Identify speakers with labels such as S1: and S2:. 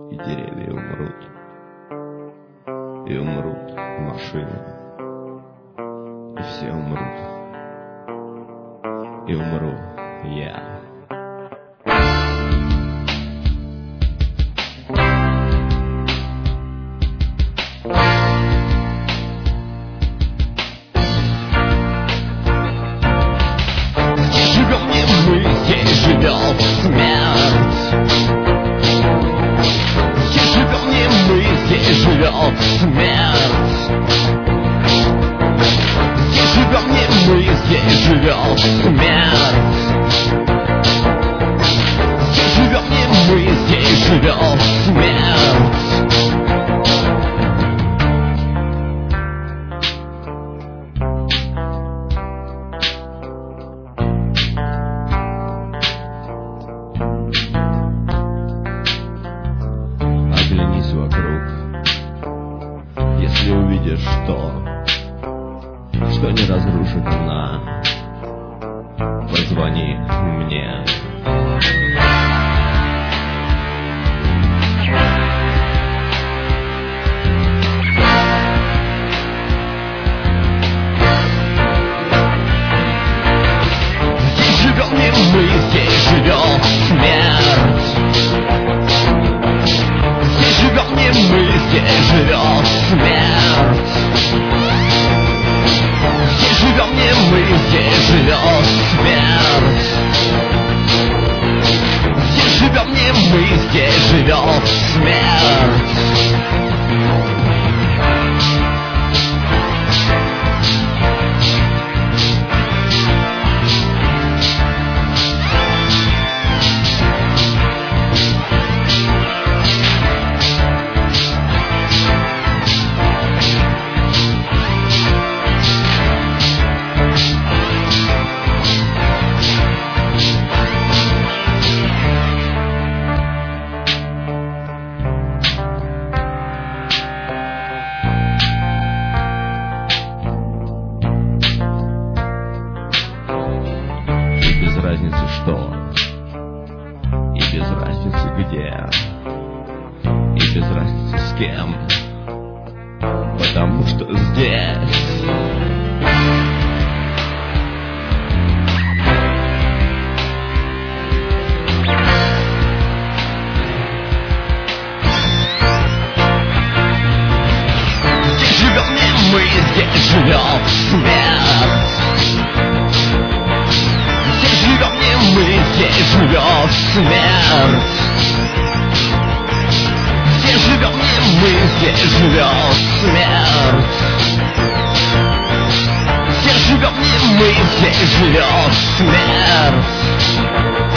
S1: и деревья умрут, и умрут машины, и все умрут, и умру я.
S2: Живем не мы, здесь живет смерть. Здесь живем не мы, здесь живет смерть. Здесь живем не мы, здесь живет смерть. Здесь живем не мы, здесь живет смерть.
S1: Оглянись вокруг, если увидишь что не разрушит она, позвони мне.
S2: Здесь живем не мы, здесь живет смерть. Здесь живем не мы, здесь живет смерть. Здесь живем не мы, здесь живет смерть. Здесь живем не мы, здесь живет смерть.
S1: И без разницы что, и без разницы где, и без разницы с кем, потому что здесь
S2: Здесь живем не мы, здесь живет смерть. Здесь живем не мы, здесь живет смерть. Здесь живем не мы, здесь живет смерть. Здесь живем не мы, здесь живет смерть.